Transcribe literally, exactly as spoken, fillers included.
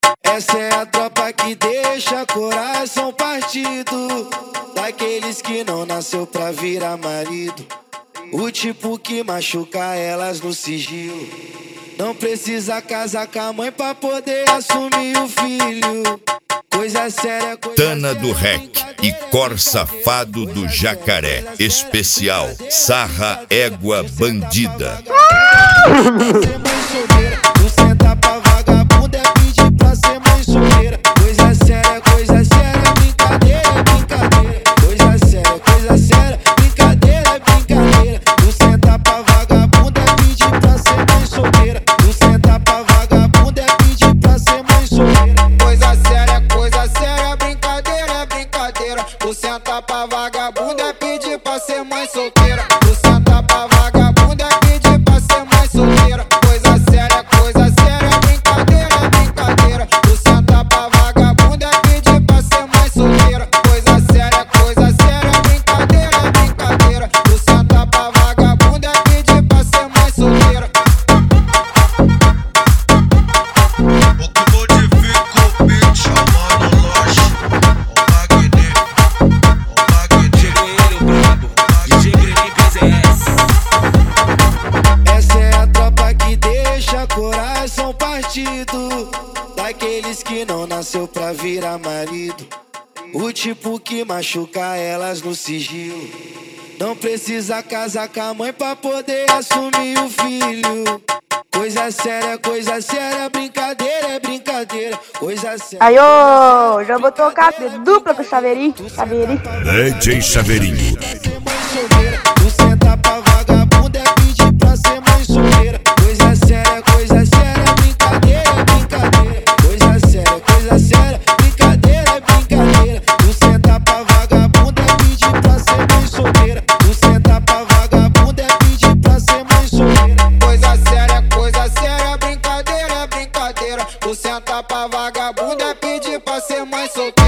Essa é a tropa que deixa coração partido, daqueles que não nasceu pra virar marido. O tipo que machuca elas no sigilo, não precisa casar com a mãe pra poder assumir o filho. Coisa séria, coisa Tana séria, do Rec e Cor Safado do Jacaré. Especial Sarra Égua Bandida. Ser mãe solteira, tu senta pra vagabunda é pedir pra ser mãe solteira. Coisa séria, coisa séria, brincadeira é brincadeira. Coisa séria, coisa séria, brincadeira é brincadeira. Tu senta pra vagabunda é pedir pra ser mãe solteira. Tu senta pra vagabunda é pedir pra ser mãe solteira. Coisa séria, coisa séria, brincadeira é brincadeira. Tu senta pra vagabunda é pedir pra ser mãe solteira. Tu senta pra vagabunda é pedir pra ser mãe solteira. Coisa séria, coisa séria, brincadeira é brincadeira. Tu senta pra vagabunda é pedir pra ser mãe solteira. Coisa séria, coisa séria, brincadeira é brincadeira. Tu senta pra vagabunda é pedir pra ser mãe solteira. O que modifica o beat, chamando loja. O Magni, o Magni. Essa é a tropa que deixa coração partido, daqueles que não nasceu pra virar marido. O tipo que machuca elas no sigilo, não precisa casar com a mãe pra poder assumir o filho. Coisa séria, coisa séria, brincadeira é brincadeira. Coisa séria. Aí, ô, já vou tocar dupla pro Chaveirinho. Chaveirinho. D J Chaveirinho. Ser mãe solteira, tu senta pra vagabunda é pedir pra ser mãe solteira. Coisa séria, coisa séria, brincadeira é brincadeira. Coisa séria, coisa séria, brincadeira é brincadeira. Tu senta pra vagabunda é pedir pra ser mãe solteira. Tu senta pra vagabunda é pedir pra ser mãe solteira. Coisa séria, coisa séria, brincadeira é brincadeira. Tu senta pra vagabunda é pedir pra ser mãe solteira.